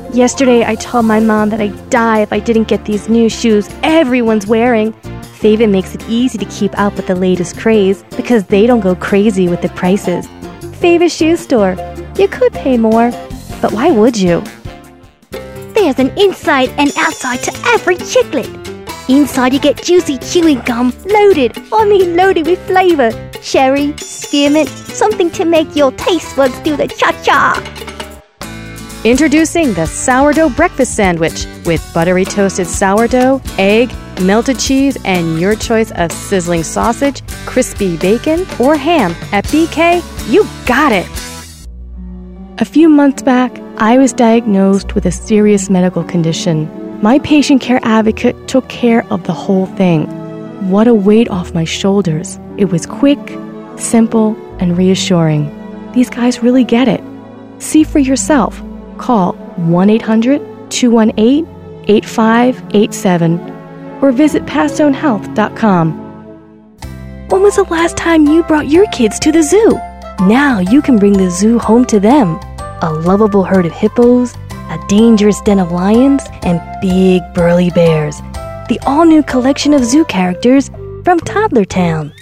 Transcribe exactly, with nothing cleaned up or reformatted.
Yesterday, I told my mom that I'd die if I didn't get these new shoes everyone's wearing. Fava makes it easy to keep up with the latest craze because they don't go crazy with the prices. Fava Shoe Store. You could pay more, but why would you? There's an inside and outside to every chiclet. Inside you get juicy chewing gum, loaded, I mean loaded with flavor. Cherry, spearmint, something to make your taste buds do the cha-cha. Introducing the Sourdough Breakfast Sandwich with buttery toasted sourdough, egg, melted cheese, and your choice of sizzling sausage, crispy bacon, or ham. At B K, you got it! A few months back, I was diagnosed with a serious medical condition. My patient care advocate took care of the whole thing. What a weight off my shoulders. It was quick, simple, and reassuring. These guys really get it. See for yourself. Call one eight hundred, two one eight, eight five eight seven or visit pastone health dot com. When was the last time you brought your kids to the zoo? Now you can bring the zoo home to them. A lovable herd of hippos, a dangerous den of lions, and big burly bears. The all-new collection of zoo characters from Toddler Town.